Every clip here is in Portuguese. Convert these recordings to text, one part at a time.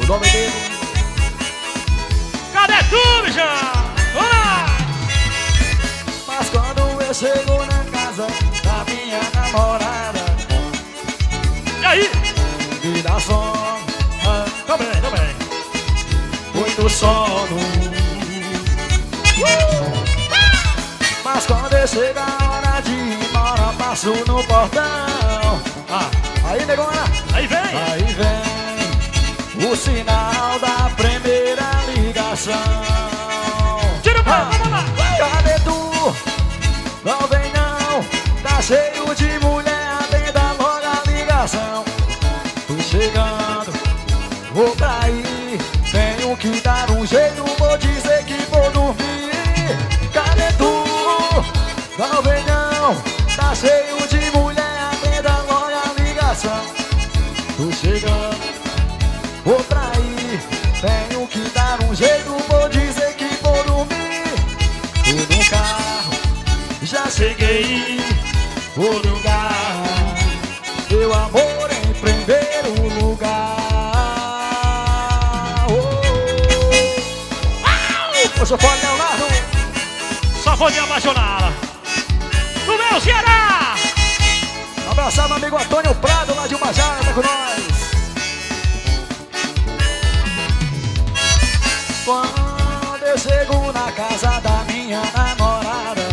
Os homens dele. Cadê tu, bichão? Olá! Mas quando eu chego na casa da minha namorada, E aí? me dá sono, Tô bem, tô bem. muito sono. Mas quando eu chego a hora de ir embora, passo no portão. Aí, negona, Aí vem. aí vem o sinal da primeira ligação. Tira o pé, vamos lá. Cadê tu? Não vem não, tá cheio de mulher, atenda logo a ligação. Tô chegando, vou pra aí, tenho que dar um jeito, vou dizer que vou dormir. Cadê tu? Não vem não, tá cheio de mulher, atenda logo a ligação. Tô chegando, vou pra aí, tenho que dar um jeito, vou dizer que vou dormir. Tô no carro, já cheguei, vou no lugar, meu amor em primeiro lugar. Eu sou fã Leonardo, Só vou de apaixonada. No meu Ceará. abraçar meu amigo Antônio Prado lá de Ubajara, tá com nós. Quando eu chego na casa da minha namorada,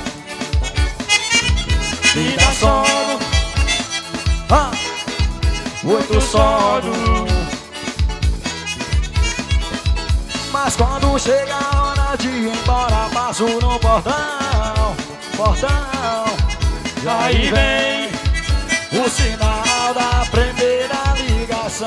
me dá sono, muito sono. Mas quando chega a hora de ir embora, passo no portão, e aí vem o sinal da primeira ligação.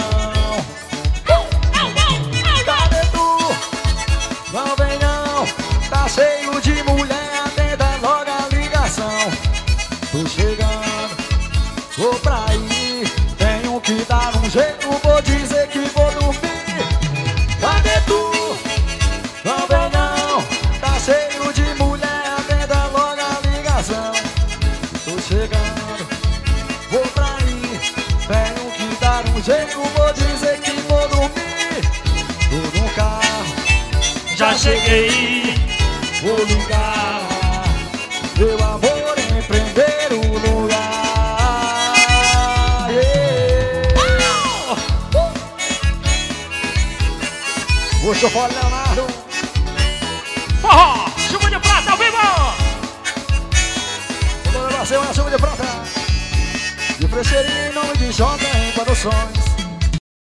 Cadê tu? Não vem não, tá cheio de mulher, atenda logo a ligação. Tô chegando, vou pra aí, tenho que dar um jeito, vou dizer que vou dormir. Cadê tu? Não vem não, tá cheio de mulher, atenda logo a ligação. Tô chegando, vou pra aí, tenho que dar um jeito, vou dizer que vou dormir. Tô no carro, Já cheguei. vou ligar, meu amor em primeiro lugar. O chofó Leonardo, Forró, chuva de prata ao vivo. o meu nasceu na chuva de prata, de Frecheirinho em nome de Jovem Produções.